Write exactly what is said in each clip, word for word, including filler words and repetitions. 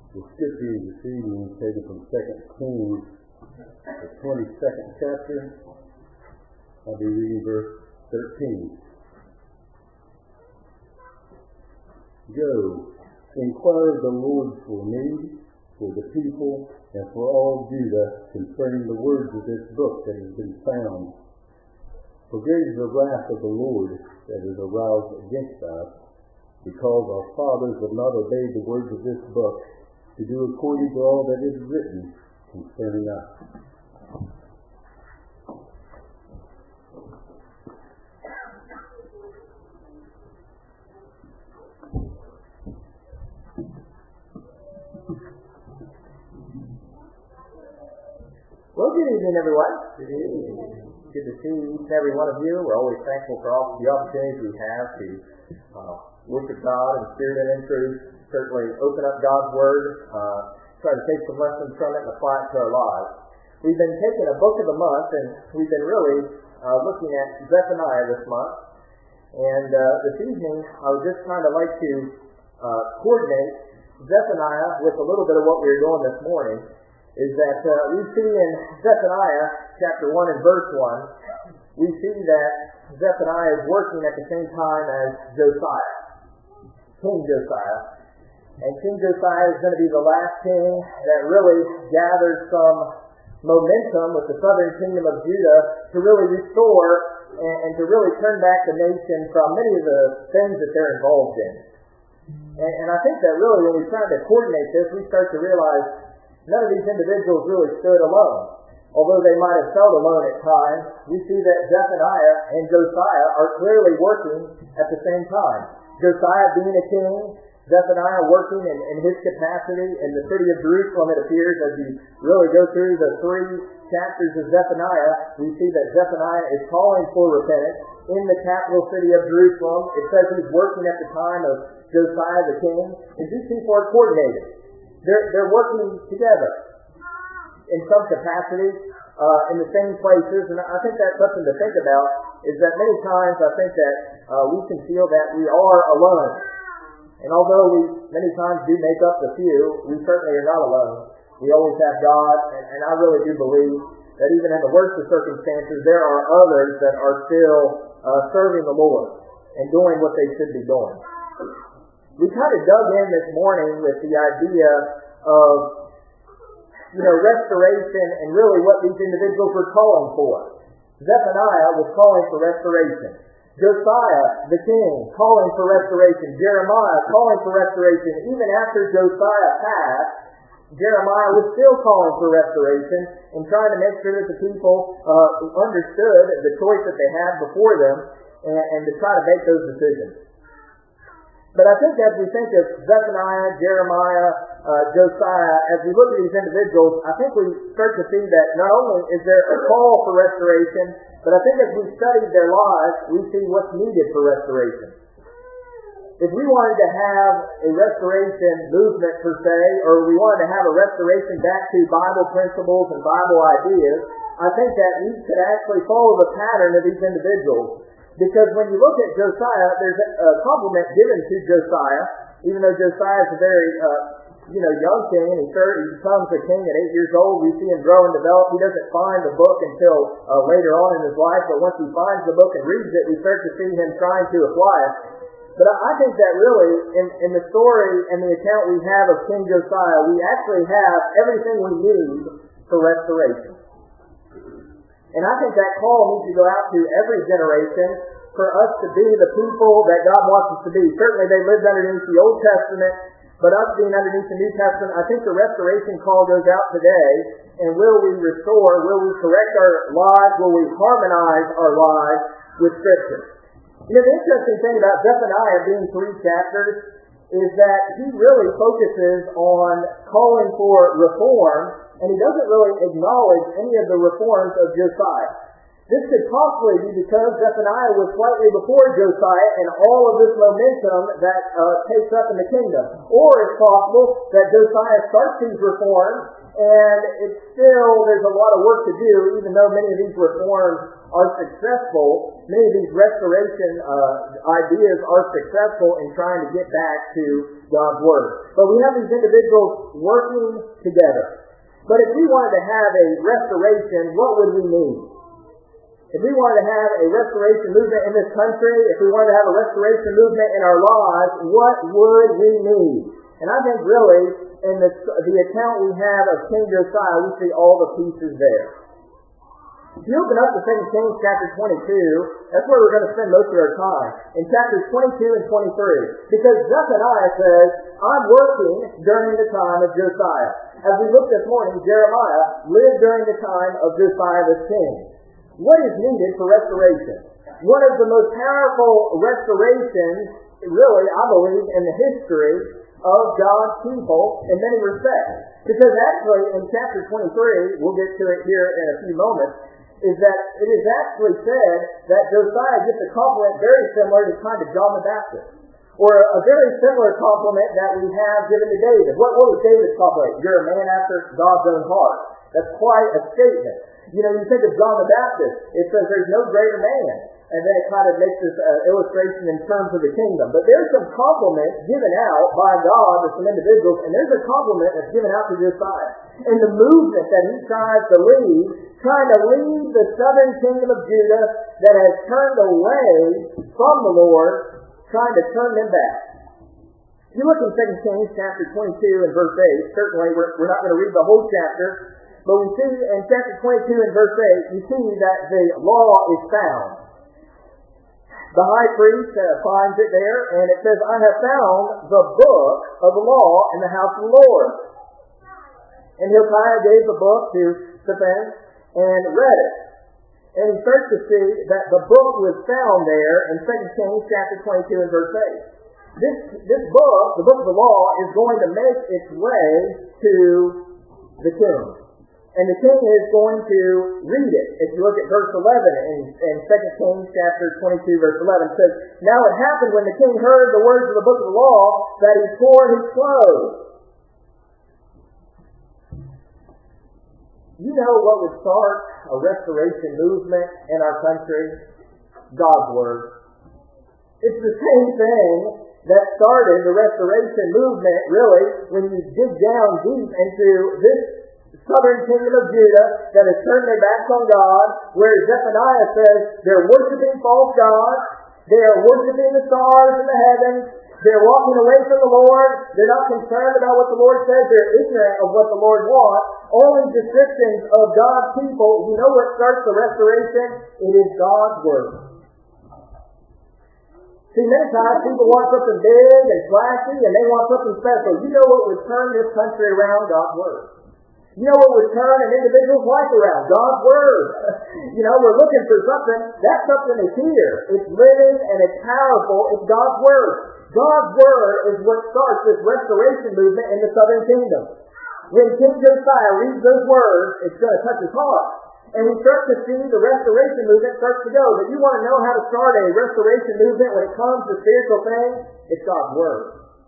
The scripture this evening is taken from Second Kings, the twenty-second chapter. I'll be reading verse thirteen. Go, inquire of the Lord for me, for the people, and for all Judah concerning the words of this book that has been found. For great is the wrath of the Lord that is aroused against us, because our fathers have not obeyed the words of this book, to do according to all that is written concerning us. Well, good evening, everyone. Good evening. Good to see each and every one of you. We're always thankful for all the opportunities we have to uh, worship God in spirit and in truth. Certainly open up God's Word, uh, try to take some lessons from it and apply it to our lives. We've been taking a book of the month, and we've been really uh, looking at Zephaniah this month. And uh, this evening, I would just kind of like to uh, coordinate Zephaniah with a little bit of what we were doing this morning. Is that uh, we see in Zephaniah chapter one and verse one, we see that Zephaniah is working at the same time as Josiah, King Josiah. And King Josiah is going to be the last king that really gathers some momentum with the southern kingdom of Judah to really restore and, and to really turn back the nation from many of the things that they're involved in. And, and I think that really when we try to coordinate this, we start to realize none of these individuals really stood alone. Although they might have felt alone at times, we see that Zephaniah and Josiah are clearly working at the same time. Josiah being a king, Zephaniah working in, in his capacity in the city of Jerusalem, it appears, as you really go through the three chapters of Zephaniah, we see that Zephaniah is calling for repentance in the capital city of Jerusalem. It says he's working at the time of Josiah the king, and these people are coordinated. They're, they're working together in some capacity, uh, in the same places, and I think that's something to think about, is that many times I think that uh, we can feel that we are alone. And although we many times do make up the few, we certainly are not alone. We always have God, and, and I really do believe that even in the worst of circumstances, there are others that are still uh, serving the Lord and doing what they should be doing. We kind of dug in this morning with the idea of, you know, restoration and really what these individuals were calling for. Zephaniah was calling for restoration. Josiah, the king, calling for restoration. Jeremiah calling for restoration. Even after Josiah passed, Jeremiah was still calling for restoration and trying to make sure that the people uh, understood the choice that they had before them and, and to try to make those decisions. But I think as we think of Zephaniah, Jeremiah, uh, Josiah, as we look at these individuals, I think we start to see that not only is there a call for restoration, but I think as we study their lives, we see what's needed for restoration. If we wanted to have a restoration movement per se, or we wanted to have a restoration back to Bible principles and Bible ideas, I think that we could actually follow the pattern of these individuals. Because when you look at Josiah, there's a compliment given to Josiah, even though Josiah is a very, uh, you know, young king, and he, he becomes a king at eight years old. We see him grow and develop. He doesn't find the book until uh, later on in his life, but once he finds the book and reads it, we start to see him trying to apply it. But I think that really, in, in the story and the account we have of King Josiah, we actually have everything we need for restoration. And I think that call needs to go out to every generation for us to be the people that God wants us to be. Certainly they lived underneath the Old Testament, but us being underneath the New Testament, I think the restoration call goes out today. And will we restore, will we correct our lives, will we harmonize our lives with Scripture? You know, the interesting thing about Zephaniah being three chapters is that he really focuses on calling for reform, and he doesn't really acknowledge any of the reforms of Josiah. This could possibly be because Zephaniah was slightly before Josiah and all of this momentum that uh, takes up in the kingdom. Or it's possible that Josiah starts these reforms and it's still, there's a lot of work to do, even though many of these reforms are successful. Many of these restoration uh, ideas are successful in trying to get back to God's Word. But we have these individuals working together. But if we wanted to have a restoration, what would we need? If we wanted to have a restoration movement in this country, if we wanted to have a restoration movement in our lives, what would we need? And I think really, in the, the account we have of King Josiah, we see all the pieces there. If you open up to Second Kings chapter twenty-two, that's where we're going to spend most of our time. In chapters twenty-two and twenty-three. Because Zephaniah says, I'm working during the time of Josiah. As we looked this morning, Jeremiah lived during the time of Josiah the king. What is needed for restoration? One of the most powerful restorations, really, I believe, in the history of God's people in many respects. Because actually, in chapter twenty-three, we'll get to it here in a few moments, is that it is actually said that Josiah gets a compliment very similar to kind of John the Baptist. Or a very similar compliment that we have given to David. What, what was David's compliment? You're a man after God's own heart. That's quite a statement. You know, you think of John the Baptist, it says there's no greater man. And then it kind of makes this uh, illustration in terms of the kingdom. But there's some compliment given out by God to some individuals, and there's a compliment that's given out to Josiah. And the movement that he tries to lead, trying to lead the southern kingdom of Judah that has turned away from the Lord, trying to turn them back. If you look in Second Kings chapter twenty-two and verse eight, certainly we're, we're not going to read the whole chapter, but we see in chapter twenty-two and verse eight, you see that the law is found. The high priest uh, finds it there, and it says, I have found the book of the law in the house of the Lord. And Hilkiah gave the book to Shaphan and read it. And he starts to see that the book was found there in Second Kings chapter twenty-two and verse eight. This, this book, the book of the law, is going to make its way to the king. And the king is going to read it. If you look at verse eleven in, in Second Kings chapter twenty-two, verse eleven, it says, Now it happened when the king heard the words of the book of the law that he tore his clothes. You know what would start a restoration movement in our country? God's Word. It's the same thing that started the restoration movement, really, when you dig down deep into this southern kingdom of Judah that has turned their backs on God, where Zephaniah says they're worshiping false gods, they are worshiping the stars in the heavens, they're walking away from the Lord, they're not concerned about what the Lord says, they're ignorant of what the Lord wants, only descriptions of God's people. You know what starts the restoration? It is God's Word. See, many times people want something big and flashy, and they want something special. You know what would turn this country around? God's Word. You know what would turn an individual's life around? God's Word. You know, we're looking for something. That something is here. It's living and it's powerful. It's God's Word. God's Word is what starts this restoration movement in the southern kingdom. When King Josiah reads those words, it's going to touch his heart. And we start to see the restoration movement starts to go. But you want to know how to start a restoration movement when it comes to spiritual things? It's God's Word.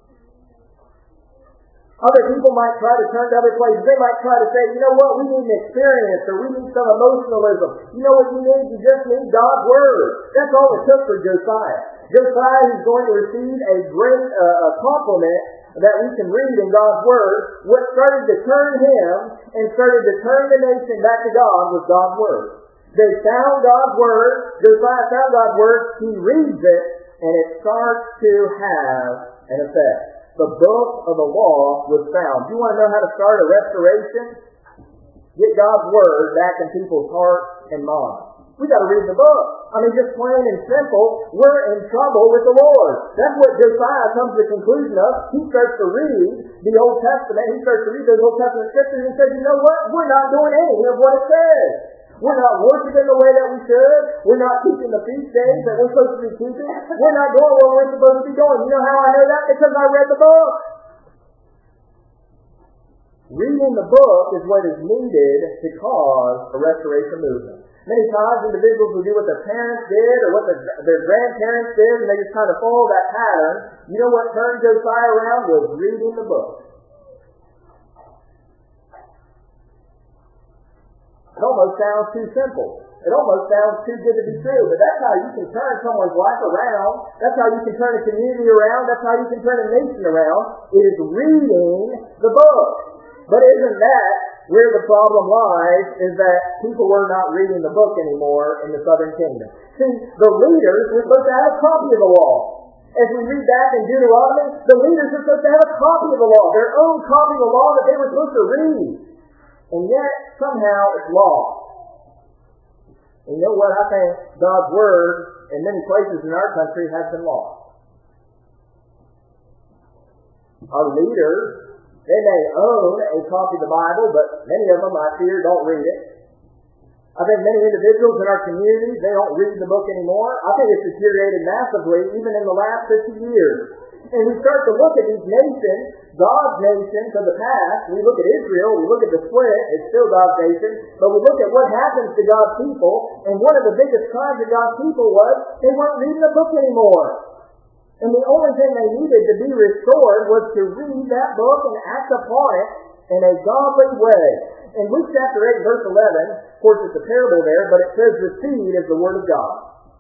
Other people might try to turn to other places. They might try to say, you know what, we need an experience, or we need some emotionalism. You know what you need? You just need God's Word. That's all it took for Josiah. Josiah is going to receive a great uh, compliment that we can read in God's Word. What started to turn him and started to turn the nation back to God was God's Word. They found God's Word. Josiah found God's Word. He reads it, and it starts to have an effect. The book of the law was found. You want to know how to start a restoration? Get God's Word back in people's hearts and minds. We've got to read the book. I mean, just plain and simple, we're in trouble with the Lord. That's what Josiah comes to the conclusion of. He starts to read the Old Testament. He starts to read those Old Testament scriptures and says, you know what? We're not doing any of what it says. We're not worshiping the way that we should. We're not keeping the feast days that we're supposed to be keeping. We're not doing what we're supposed to be doing. You know how I know that? Because I read the book. Reading the book is what is needed to cause a restoration movement. Many times individuals will do what their parents did or what their, their grandparents did, and they just kind of follow that pattern. You know what turned Josiah around was reading the book. It almost sounds too simple. It almost sounds too good to be true, but that's how you can turn someone's life around. That's how you can turn a community around. That's how you can turn a nation around. It is reading the book. But isn't that where the problem lies, is that people were not reading the book anymore in the southern kingdom. See, the leaders were supposed to have a copy of the law. As we read back in Deuteronomy, the leaders were supposed to have a copy of the law, their own copy of the law that they were supposed to read. And yet, somehow, it's lost. And you know what? I think God's Word in many places in our country has been lost. Our leaders, they may own a copy of the Bible, but many of them, I fear, don't read it. I think many individuals in our community, they don't read the book anymore. I think it's deteriorated massively, even in the last fifty years. And we start to look at these nations, God's nations of the past. We look at Israel, we look at the split, it's still God's nation, but we look at what happens to God's people, and one of the biggest crimes of God's people was they weren't reading the book anymore. And the only thing they needed to be restored was to read that book and act upon it in a godly way. In Luke chapter eight, verse eleven, of course it's a parable there, but it says the seed is the word of God.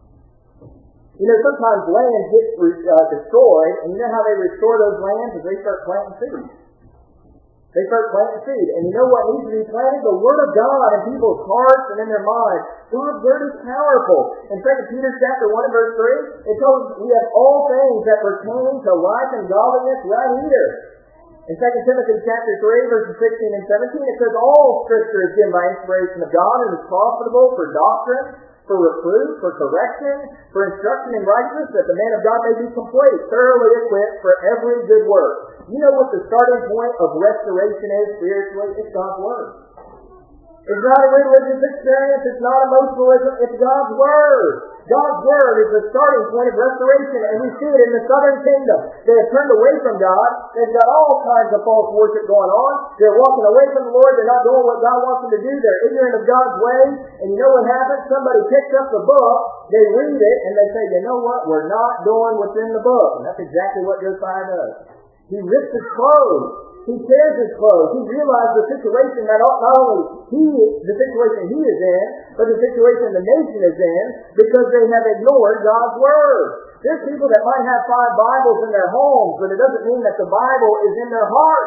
You know, sometimes land gets uh, destroyed, and you know how they restore those lands? Is they start planting seeds. They start planting seed. And you know what needs to be planted? The Word of God in people's hearts and in their minds. God's Word is powerful. In Second Peter chapter one and verse three, it tells us we have all things that pertain to life and godliness right here. In Second Timothy chapter three, verses sixteen and seventeen, it says, all Scripture is given by inspiration of God and is profitable for doctrine, for reproof, for correction, for instruction in righteousness, that the man of God may be complete, thoroughly equipped for every good work. You know what the starting point of restoration is spiritually? It's God's Word. It's not a religious experience. It's not emotionalism. It's God's Word. God's Word is the starting point of restoration, and we see it in the southern kingdom. They have turned away from God. They've got all kinds of false worship going on. They're walking away from the Lord. They're not doing what God wants them to do. They're ignorant of God's ways. And you know what happens? Somebody picks up the book, they read it, and they say, you know what? We're not doing what's in the book. And that's exactly what Josiah does. He rips his clothes. He tears his clothes. He realized the situation that not only he, the situation he is in, but the situation the nation is in, because they have ignored God's Word. There's people that might have five Bibles in their homes, but it doesn't mean that the Bible is in their heart.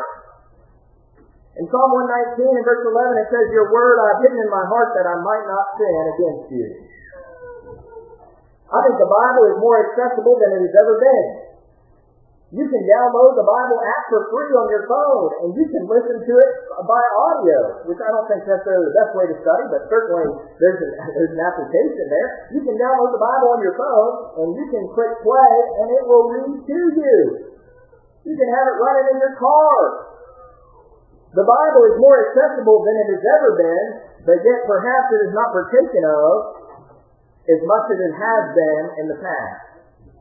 In Psalm one nineteen and verse eleven, it says, your Word I have hidden in my heart that I might not sin against you. I think the Bible is more accessible than it has ever been. You can download the Bible app for free on your phone, and you can listen to it by audio, which I don't think is necessarily the best way to study, but certainly there's an, there's an application there. You can download the Bible on your phone, and you can click play, and it will read to you. You can have it running in your car. The Bible is more accessible than it has ever been, but yet perhaps it is not partaken of as much as it has been in the past.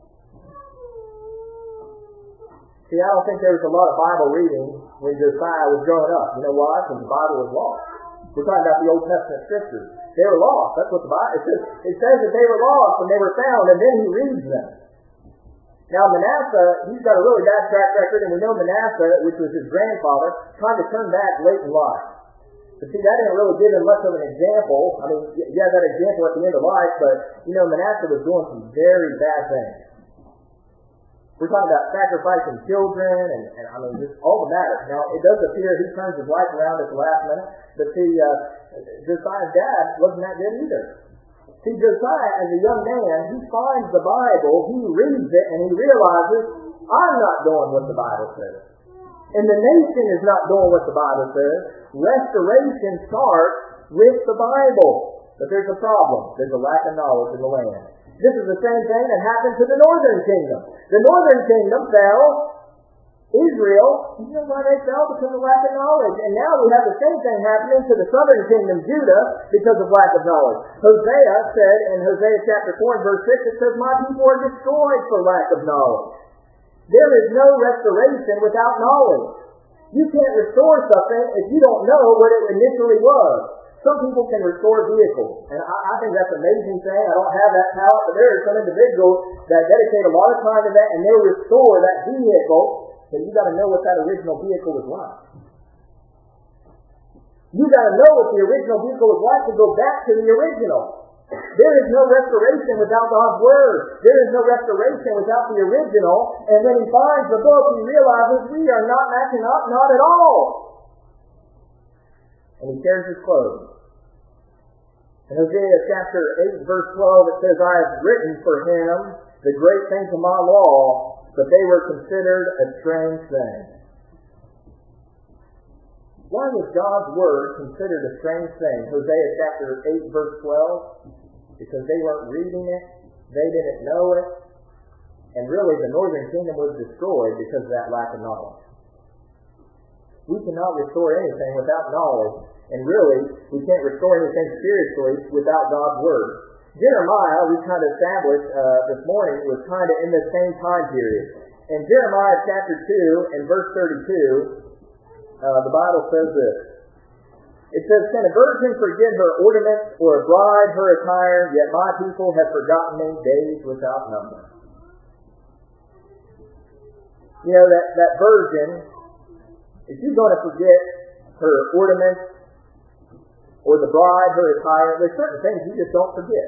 See, I don't think there was a lot of Bible reading when Josiah was growing up. You know why? Because the Bible was lost. We're talking about the Old Testament Scriptures. They were lost. That's what the Bible it says. It says that they were lost and they were found, and then he reads them. Now Manasseh, he's got a really bad track record, and we know Manasseh, which was his grandfather, tried to turn back late in life. But see, that didn't really give him much of an example. I mean, you have that example at the end of life, but, you know, Manasseh was doing some very bad things. We're talking about sacrificing children and, and I mean, just all the matters. Now, it does appear he turns his life around at the last minute, but see, uh, Josiah's dad wasn't that good either. See, Josiah, as a young man, he finds the Bible, he reads it, and he realizes, I'm not doing what the Bible says. And the nation is not doing what the Bible says. Restoration starts with the Bible. But there's a problem. There's a lack of knowledge in the land. This is the same thing that happened to the northern kingdom. The northern kingdom fell. Israel, you know why they fell? Because of lack of knowledge. And now we have the same thing happening to the southern kingdom, Judah, because of lack of knowledge. Hosea said in Hosea chapter four and verse six, it says, my people are destroyed for lack of knowledge. There is no restoration without knowledge. You can't restore something if you don't know what it initially was. Some people can restore vehicles, and I, I think that's an amazing thing. I don't have that talent, but there are some individuals that dedicate a lot of time to that, and they'll restore that vehicle, but you got to know what that original vehicle was like. You got to know what the original vehicle was like to go back to the original. There is no restoration without God's Word. There is no restoration without the original. And when he finds the book, he realizes we are not matching up, not at all. And he tears his clothes. In Hosea chapter eight, verse twelve, it says, I have written for him the great things of my law, but they were considered a strange thing. Why was God's Word considered a strange thing? Hosea chapter eight, verse twelve. Because they weren't reading it, they didn't know it, and really the northern kingdom was destroyed because of that lack of knowledge. We cannot restore anything without knowledge, and really, we can't restore anything spiritually without God's Word. Jeremiah, we kind of established uh, this morning, was kind of in the same time period. In Jeremiah chapter two and verse thirty-two, uh, the Bible says this. It says, can a virgin forget her ornaments, or a bride her attire? Yet my people have forgotten me days without number. You know, that, that virgin, if she's going to forget her ornaments, or the bride her attire, there's certain things you just don't forget.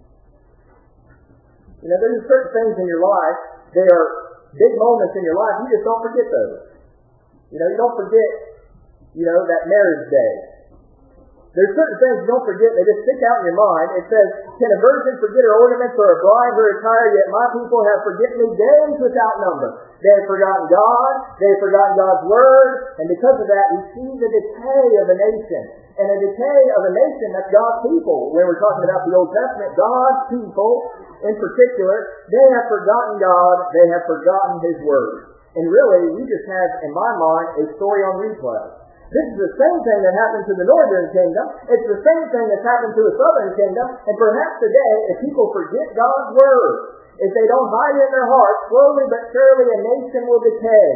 You know, there's certain things in your life, they are big moments in your life, you just don't forget those. You know, you don't forget, you know, that marriage day. There's certain things you don't forget, they just stick out in your mind. It says, can a virgin forget her ornaments, or a bride her attire? Yet my people have forgotten me days without number. They have forgotten God, they have forgotten God's Word, and because of that, we see the decay of a nation. And a decay of a nation, that's God's people. When we're talking about the Old Testament, God's people, in particular, they have forgotten God, they have forgotten His Word. And really, we just have, in my mind, a story on replay. This is the same thing that happened to the northern kingdom. It's the same thing that's happened to the southern kingdom. And perhaps today, if people forget God's Word, if they don't hide it in their hearts, slowly but surely a nation will decay.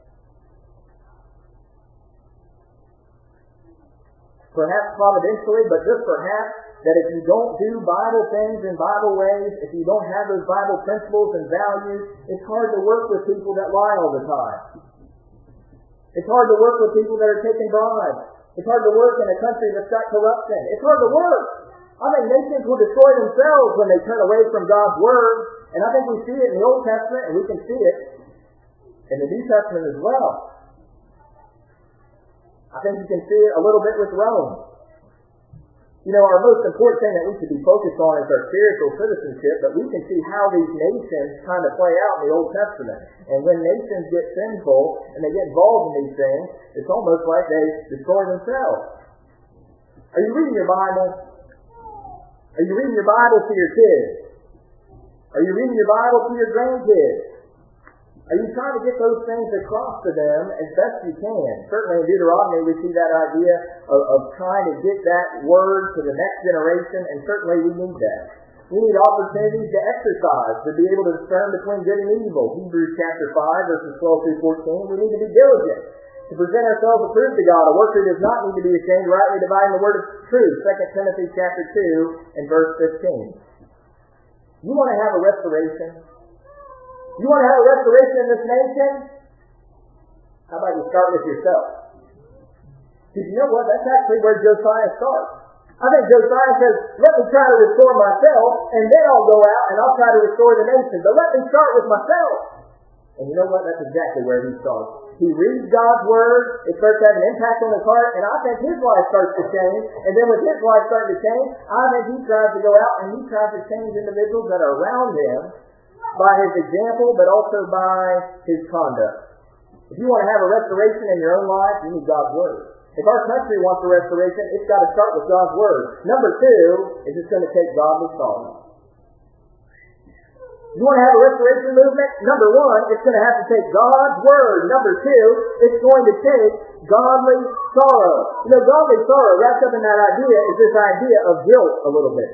Perhaps providentially, but just perhaps, that if you don't do Bible things in Bible ways, if you don't have those Bible principles and values, it's hard to work with people that lie all the time. It's hard to work with people that are taking bribes. It's hard to work in a country that's got corruption. It's hard to work. I think nations will destroy themselves when they turn away from God's Word. And I think we see it in the Old Testament, and we can see it in the New Testament as well. I think you can see it a little bit with Rome. You know, our most important thing that we should be focused on is our spiritual citizenship, but we can see how these nations kind of play out in the Old Testament. And when nations get sinful and they get involved in these things, it's almost like they destroy themselves. Are you reading your Bible? Are you reading your Bible to your kids? Are you reading your Bible to your grandkids? Are you trying to get those things across to them as best you can? Certainly in Deuteronomy we see that idea of, of trying to get that word to the next generation, and certainly we need that. We need opportunities to exercise, to be able to discern between good and evil. Hebrews chapter five, verses twelve through fourteen. We need to be diligent to present ourselves approved to God, a worker who does not need to be ashamed, rightly dividing the word of truth. Second Timothy chapter two and verse fifteen. You want to have a restoration? You want to have a restoration in this nation? How about you start with yourself? Because you know what? That's actually where Josiah starts. I think Josiah says, let me try to restore myself, and then I'll go out and I'll try to restore the nation. But let me start with myself. And you know what? That's exactly where he starts. He reads God's Word, it starts to have an impact on his heart, and I think his life starts to change. And then with his life starting to change, I think he tries to go out and he tries to change individuals that are around him by his example, but also by his conduct. If you want to have a restoration in your own life, you need God's Word. If our country wants a restoration, it's got to start with God's Word. Number two, is it's going to take godly sorrow. You want to have a restoration movement? Number one, it's going to have to take God's Word. Number two, it's going to take godly sorrow. You know, godly sorrow, wrapped up in that idea, is this idea of guilt a little bit.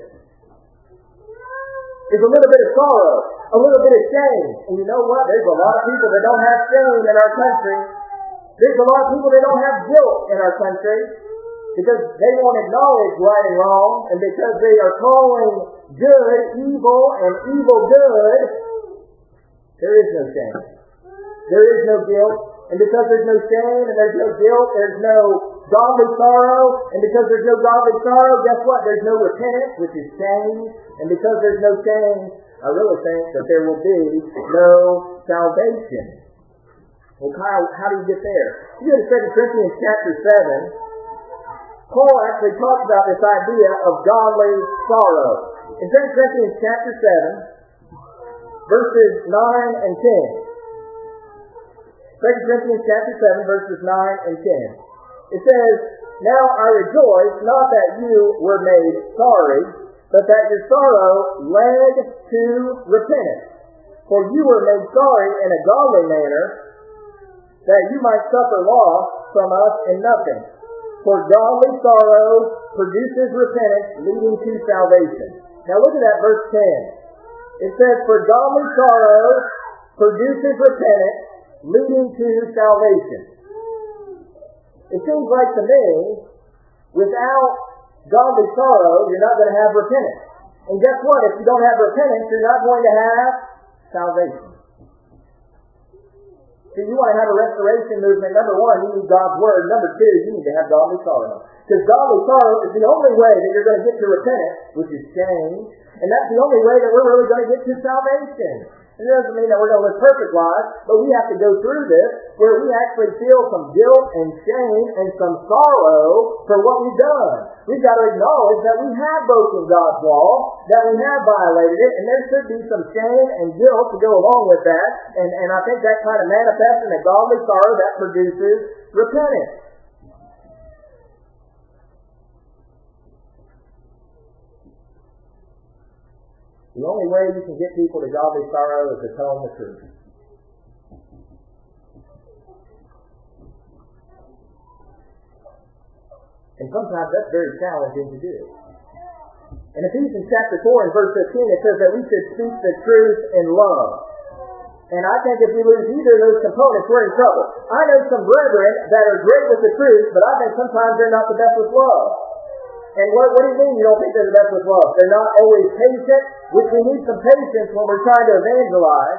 It's a little bit of sorrow, a little bit of shame. And you know what? There's a lot of people that don't have shame in our country. There's a lot of people that don't have guilt in our country because they won't acknowledge right and wrong, and because they are calling good evil and evil good, there is no shame. There is no guilt. And because there's no shame and there's no guilt, there's no godly sorrow, and because there's no godly sorrow, guess what? There's no repentance, which is change, and because there's no change, I really think that there will be no salvation. Well, Kyle, how do you get there? You go to Second Corinthians chapter seven, Paul actually talks about this idea of godly sorrow. In Second Corinthians chapter seven, verses nine and ten. Second Corinthians chapter seven, verses nine and ten. It says, "Now I rejoice, not that you were made sorry, but that your sorrow led to repentance. For you were made sorry in a godly manner, that you might suffer loss from us in nothing. For godly sorrow produces repentance, leading to salvation." Now look at that verse ten. It says, "For godly sorrow produces repentance, leading to salvation." It seems like to me, without godly sorrow, you're not going to have repentance. And guess what? If you don't have repentance, you're not going to have salvation. So you want to have a restoration movement, number one, you need God's Word. Number two, you need to have godly sorrow. Because godly sorrow is the only way that you're going to get to repentance, which is change. And that's the only way that we're really going to get to salvation. It doesn't mean that we're going to live perfect lives, but we have to go through this where we actually feel some guilt and shame and some sorrow for what we've done. We've got to acknowledge that we have broken God's law, that we have violated it, and there should be some shame and guilt to go along with that. And, and I think that kind of manifests in a godly sorrow that produces repentance. The only way you can get people to godly sorrow is to tell them the truth. And sometimes that's very challenging to do. In Ephesians chapter four and verse fifteen, it says that we should speak the truth in love. And I think if we lose either of those components, we're in trouble. I know some brethren that are great with the truth, but I think sometimes they're not the best with love. And what, what do you mean you don't think they're the best with love? They're not always patient, which we need some patience when we're trying to evangelize.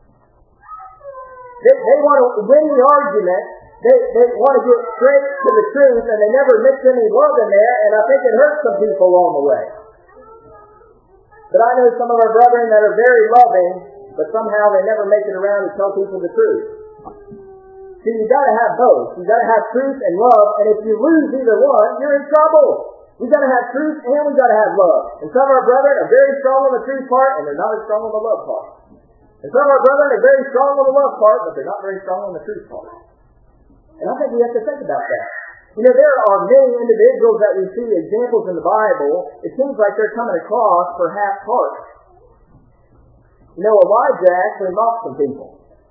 They, they want to win the argument. They, they want to get straight to the truth, and they never mix any love in there, and I think it hurts some people along the way. But I know some of our brethren that are very loving, but somehow they never make it around to tell people the truth. See, you've got to have both. You've got to have truth and love, and if you lose either one, you're in trouble. We've got to have truth and we've got to have love. And some of our brethren are very strong on the truth part and they're not as strong on the love part. And some of our brethren are very strong on the love part, but they're not very strong on the truth part. And I think we have to think about that. You know, there are many individuals that we see examples in the Bible. It seems like they're coming across for half parts. You know, Elijah actually mocked some people.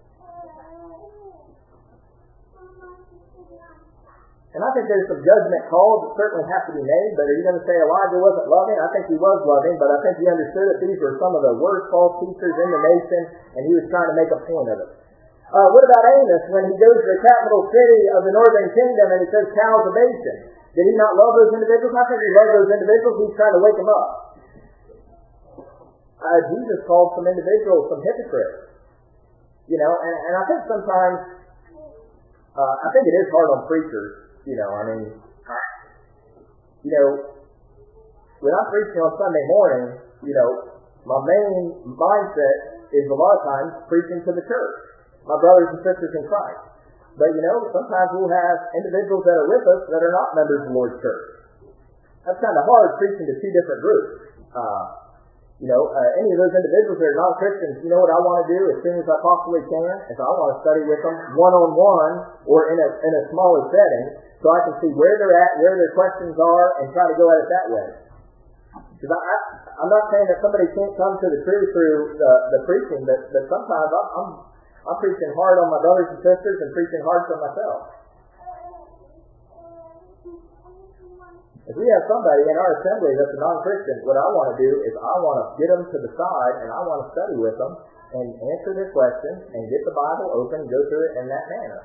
And I think there's some judgment calls that certainly have to be made, but are you going to say Elijah wasn't loving? I think he was loving, but I think he understood that these were some of the worst false teachers in the nation, and he was trying to make a point of it. Uh, what about Amos when he goes to the capital city of the northern kingdom and he says cows of Bashan? Did he not love those individuals? I think he loved those individuals. He's trying to wake them up. Uh, Jesus called some individuals some hypocrites. You know, and, and I think sometimes, uh, I think it is hard on preachers. You know, I mean, you know, when I'm preaching on Sunday morning, you know, my main mindset is a lot of times preaching to the church, my brothers and sisters in Christ. But, you know, sometimes we'll have individuals that are with us that are not members of the Lord's church. That's kind of hard preaching to two different groups. Uh, you know, uh, any of those individuals that are non-Christians, you know what I want to do as soon as I possibly can? Is I want to study with them one-on-one or in a in a smaller setting, so I can see where they're at, where their questions are, and try to go at it that way. Because I, I, I'm not saying that somebody can't come to the truth through the, the preaching, but, but sometimes I'm, I'm I'm preaching hard on my brothers and sisters and preaching hard for myself. If we have somebody in our assembly that's a non-Christian, what I want to do is I want to get them to the side and I want to study with them and answer their questions and get the Bible open and go through it in that manner.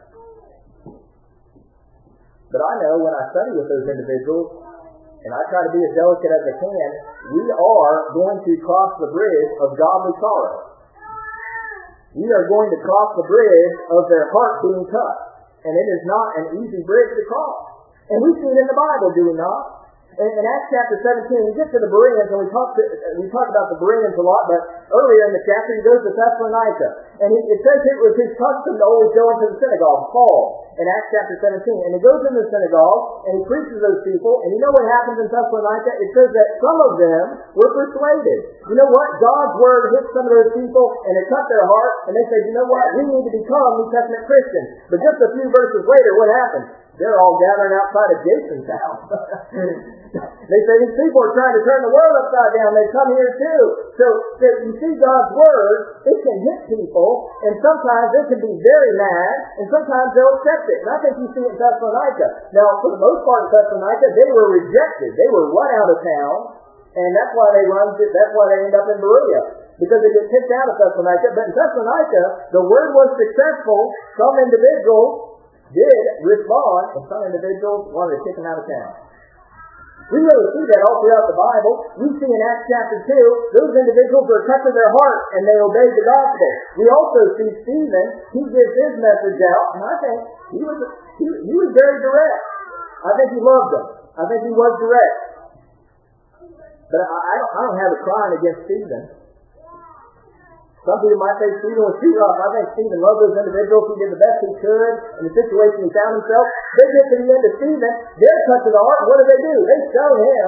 But I know when I study with those individuals, and I try to be as delicate as I can, we are going to cross the bridge of godly sorrow. We are going to cross the bridge of their heart being cut. And it is not an easy bridge to cross. And we see it in the Bible, do we not? In, in Acts chapter seventeen, we get to the Bereans, and we talk to, we talk about the Bereans a lot, but earlier in the chapter, he goes to Thessalonica. And he, it says it was his custom to always go into the synagogue, Paul, in Acts chapter seventeen. And he goes into the synagogue, and he preaches to those people, and you know what happens in Thessalonica? It says that some of them were persuaded. You know what? God's word hit some of those people, and it cut their heart, and they said, you know what? We need to become New Testament Christians. But just a few verses later, what happens? They're all gathering outside of Jason's house. They say these people are trying to turn the world upside down. They come here too. So, so you see God's word, it can hit people, and sometimes they can be very mad, and sometimes they'll accept it. And I think you see it in Thessalonica. Now, for the most part in Thessalonica, they were rejected. They were run out of town, and that's why they run. To, that's why they end up in Berea, because they get kicked out of Thessalonica. But in Thessalonica, the word was successful. Some individuals did respond, and some individuals wanted to kick them out of town. We really see that all throughout the Bible. We see in Acts chapter two, those individuals are cut to their heart, and they obeyed the gospel. We also see Stephen, he gives his message out, and I think he was he, he was very direct. I think he loved them. I think he was direct. But I, I, don't, I don't have a crying against Stephen. Some people might say Stephen was too rough. I think Stephen loved those individuals. He did the best he could in the situation he found himself. They get to the end of Stephen. They're cut to the heart. What do they do? They stone him.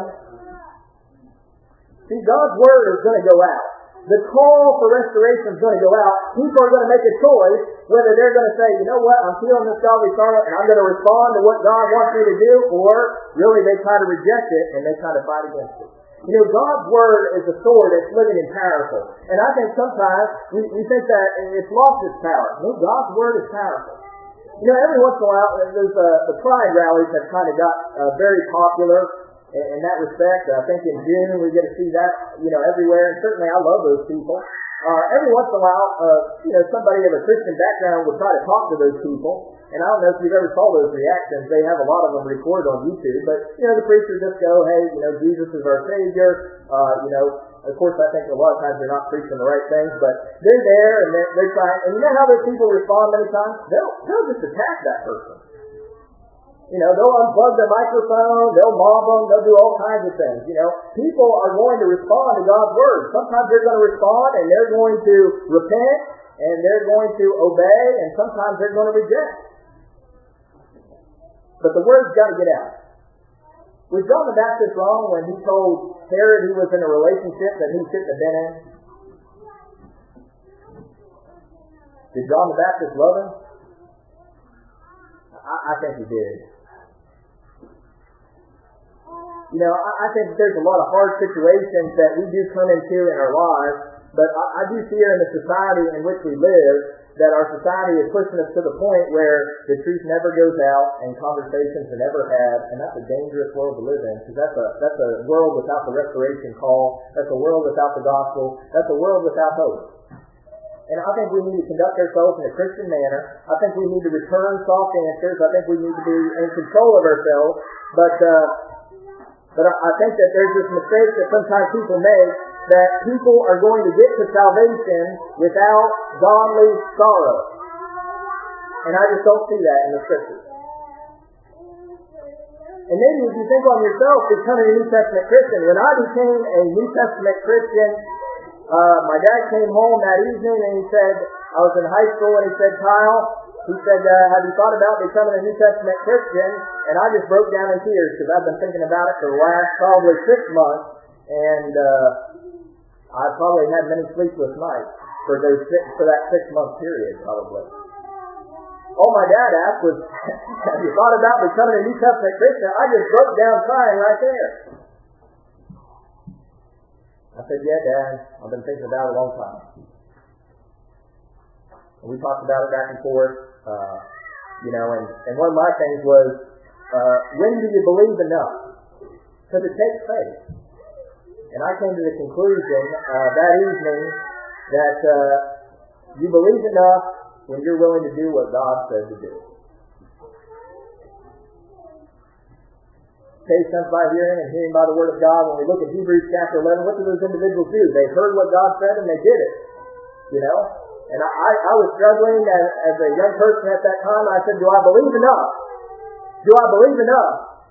See, God's word is going to go out. The call for restoration is going to go out. People are going to make a choice whether they're going to say, you know what, I'm feeling this godly sorrow and I'm going to respond to what God wants me to do, or really they try to reject it and they try to fight against it. You know, God's word is a sword that's living and powerful. And I think sometimes we, we think that it's lost its power. No, God's word is powerful. You know, every once in a while, there's uh, the pride rallies have kind of got uh, very popular in, in that respect. I think in June we get to see that, you know, everywhere. And certainly I love those people. Uh, every once in a while, uh, you know, somebody of a Christian background will try to talk to those people. And I don't know if you've ever saw those reactions. They have a lot of them recorded on YouTube. But, you know, the preachers just go, hey, you know, Jesus is our Savior. Uh, you know, of course, I think a lot of times they're not preaching the right things. But they're there, and they're, they're trying. And you know how those people respond many times? They'll, they'll just attack that person. You know, they'll unplug their microphone, they'll mob them, they'll do all kinds of things. You know, people are going to respond to God's word. Sometimes they're going to respond, and they're going to repent, and they're going to obey, and sometimes they're going to reject. But the word's got to get out. Was John the Baptist wrong when he told Herod he was in a relationship that he shouldn't have been in? Did John the Baptist love him? I, I think he did. You know, I, I think there's a lot of hard situations that we do come into in our lives, but I, I do fear in the society in which we live that our society is pushing us to the point where the truth never goes out and conversations are never had, and that's a dangerous world to live in, because that's a that's a world without the restoration call, that's a world without the gospel, that's a world without hope. And I think we need to conduct ourselves in a Christian manner. I think we need to return soft answers. I think we need to be in control of ourselves. But uh, but I think that there's this mistake that sometimes people make, that people are going to get to salvation without godly sorrow. And I just don't see that in the Scriptures. And maybe if you think on yourself becoming a New Testament Christian, when I became a New Testament Christian, uh, my dad came home that evening and he said, I was in high school, and he said, Kyle, he said, uh, have you thought about becoming a New Testament Christian? And I just broke down in tears because I've been thinking about it for the last probably six months. And uh, I probably had many sleepless nights for those six, for that six month period, probably. All my dad asked was, have you thought about becoming a New Testament Christian? I just broke down crying right there. I said, yeah, Dad, I've been thinking about it a long time. And we talked about it back and forth, uh, you know, and, and one of my things was, uh, when do you believe enough? Because it takes faith. And I came to the conclusion uh, that evening that uh, you believe enough when you're willing to do what God said to do. Faith comes by hearing, and hearing by the Word of God. When we look at Hebrews chapter eleven, what do those individuals do? They heard what God said and they did it. You know? And I, I was struggling as, as a young person at that time. I said, do I believe enough? Do I believe enough?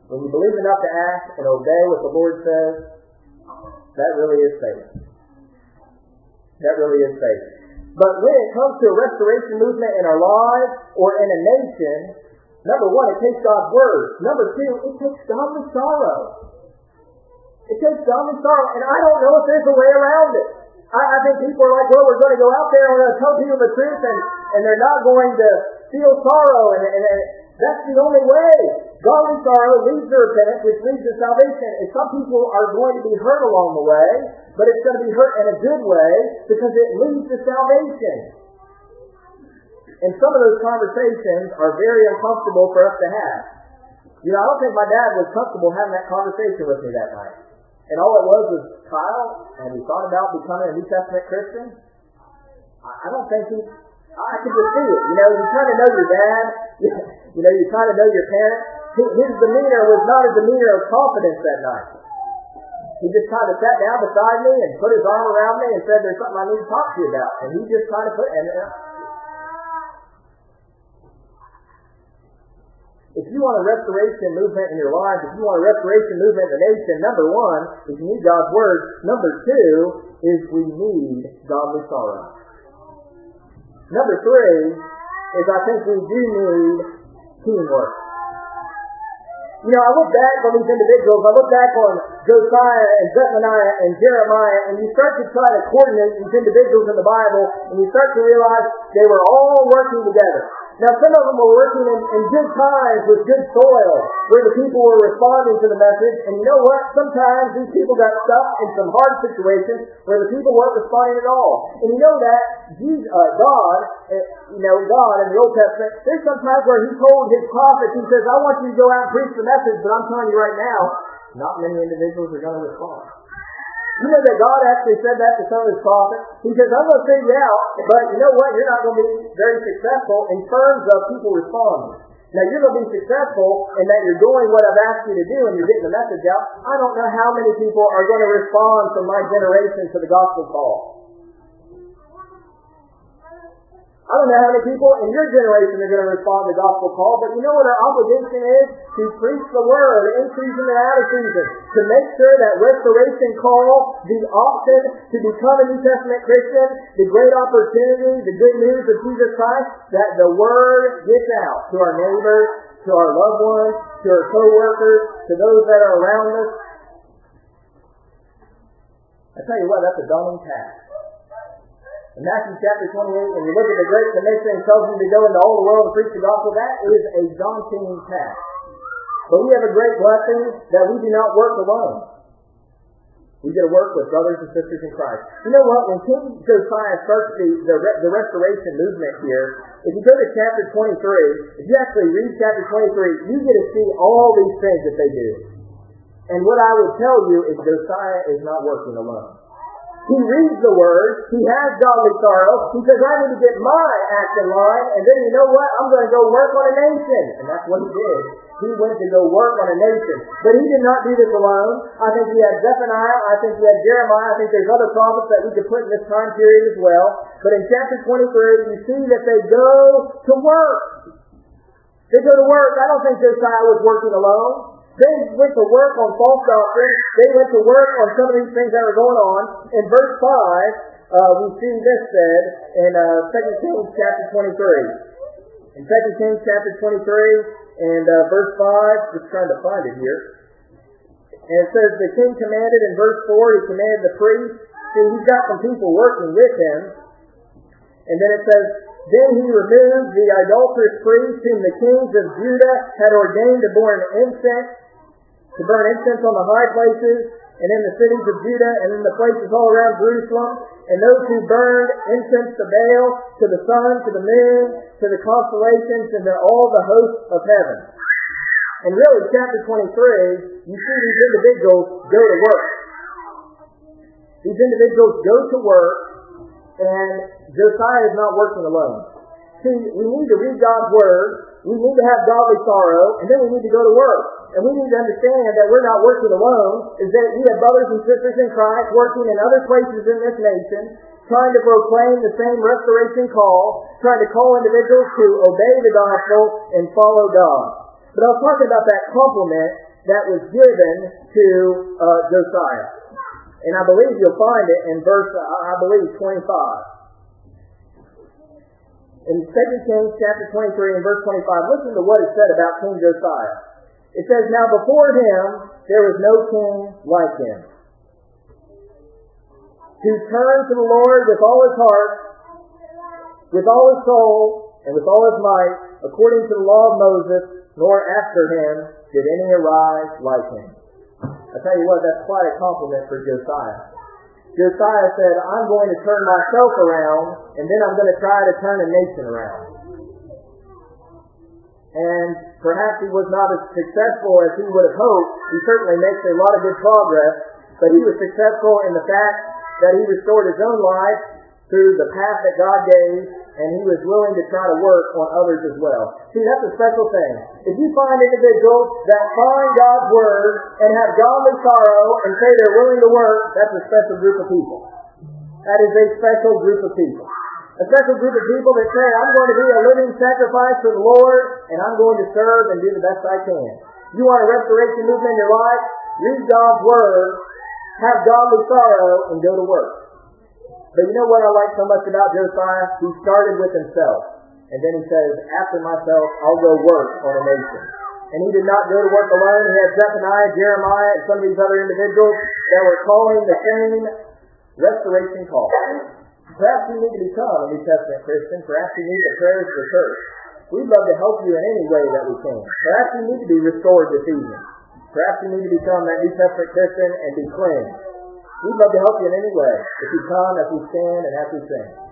when you believe enough to act and obey what the Lord says, that really is faith. That really is faith. But when it comes to a restoration movement in our lives or in a nation, number one, it takes God's Word. Number two, it takes godly sorrow. It takes godly sorrow. And I don't know if there's a way around it. I, I think people are like, well, we're going to go out there and we're going to tell people the truth, and, and they're not going to feel sorrow. And, and, and that's the only way. Godly sorrow leads to repentance, which leads to salvation. And some people are going to be hurt along the way, but it's going to be hurt in a good way because it leads to salvation. And some of those conversations are very uncomfortable for us to have. You know, I don't think my dad was comfortable having that conversation with me that night. And all it was was, Kyle, have you thought about becoming a New Testament Christian? I don't think he, I could just see it. You know, you kind of know your dad. You know, you kind of know your parents. His demeanor was not a demeanor of confidence that night. He just kind of sat down beside me and put his arm around me and said, there's something I need to talk to you about. And he just kind of put, and uh, if you want a restoration movement in your life, if you want a restoration movement in the nation, number one is you need God's Word. Number two is we need godly sorrow. Number three is I think we do need teamwork. You know, I look back on these individuals, I look back on Josiah and Zephaniah and Jeremiah, and you start to try to coordinate these individuals in the Bible, and you start to realize they were all working together. Now, some of them were working in, in good times with good soil, where the people were responding to the message, and you know what? Sometimes these people got stuck in some hard situations where the people weren't responding at all. And you know that Jesus, uh, God, uh, you know, God in the Old Testament, there's some times where He told His prophets, He says, I want you to go out and preach the message, but I'm telling you right now, not many individuals are going to respond. You know that God actually said that to some of His prophets? He says, I'm going to send you out, but you know what? You're not going to be very successful in terms of people responding. Now, you're going to be successful in that you're doing what I've asked you to do and you're getting the message out. I don't know how many people are going to respond from my generation to the gospel call. I don't know how many people in your generation are going to respond to the gospel call, but you know what our obligation is? To preach the word in season and out of season. To make sure that restoration call, the option to become a New Testament Christian, the great opportunity, the good news of Jesus Christ, that the word gets out to our neighbors, to our loved ones, to our co-workers, to those that are around us. I tell you what, that's a daunting task. In Matthew chapter twenty-eight, when you look at the Great Commission and tells them to go into all the world and preach the gospel, that is a daunting task. But we have a great blessing that we do not work alone. We get to work with brothers and sisters in Christ. You know what? When King Josiah starts the, the, the restoration movement here, if you go to chapter twenty-three, if you actually read chapter twenty-three, you get to see all these things that they do. And what I would tell you is Josiah is not working alone. He reads the word, he has godly sorrow, he says, I need to get my act in line, and then you know what? I'm going to go work on a nation. And that's what he did. He went to go work on a nation. But he did not do this alone. I think he had Zephaniah, I think he had Jeremiah, I think there's other prophets that we could put in this time period as well. But in chapter twenty-three, you see that they go to work. They go to work. I don't think Josiah was working alone. They went to work on false doctrine. They went to work on some of these things that were going on. In verse five, uh, we see this said in uh, Second Kings chapter twenty-three. In Second Kings chapter twenty-three and uh, verse five, just trying to find it here. And it says, the king commanded in verse four, he commanded the priest. See, he's got some people working with him. And then it says, then he removed the idolatrous priests whom the kings of Judah had ordained to burn incense, to burn incense on the high places, and in the cities of Judah, and in the places all around Jerusalem, and those who burned incense to Baal, to the sun, to the moon, to the constellations, and to all the hosts of heaven. And really, chapter twenty-three, you see these individuals go to work. These individuals go to work, and Josiah is not working alone. See, we need to read God's Word, we need to have godly sorrow, and then we need to go to work. And we need to understand that we're not working alone, is that we have brothers and sisters in Christ working in other places in this nation, trying to proclaim the same restoration call, trying to call individuals to obey the gospel and follow God. But I was talking about that complement that was given to uh, Josiah. And I believe you'll find it in verse, I believe, twenty-five. In Second Kings chapter twenty-three and verse twenty-five, listen to what is said about King Josiah. It says, "Now before him there was no king like him, who turned to the Lord with all his heart, with all his soul, and with all his might, according to the law of Moses, nor after him did any arise like him." I tell you what, that's quite a compliment for Josiah. Josiah said, "I'm going to turn myself around, and then I'm going to try to turn a nation around." And perhaps he was not as successful as he would have hoped. He certainly makes a lot of good progress, but he was successful in the fact that he restored his own life through the path that God gave, and he was willing to try to work on others as well. See, that's a special thing. If you find individuals that find God's Word and have godly sorrow and say they're willing to work, that's a special group of people. That is a special group of people. A special group of people that say, "I'm going to be a living sacrifice for the Lord, and I'm going to serve and do the best I can." You want a restoration movement in your life? Read God's Word, have godly sorrow, and go to work. But you know what I like so much about Josiah? He started with himself. And then he says, "After myself, I'll go work on a nation." And he did not go to work alone. He had Zephaniah, Jeremiah, and some of these other individuals that were calling the same restoration call. Perhaps you need to become a New Testament Christian. Perhaps you need the prayers of the church. We'd love to help you in any way that we can. Perhaps you need to be restored this evening. Perhaps you need to become that New Testament Christian and be cleansed. We'd love to help you in any way. If you come, as we stand and as we sing.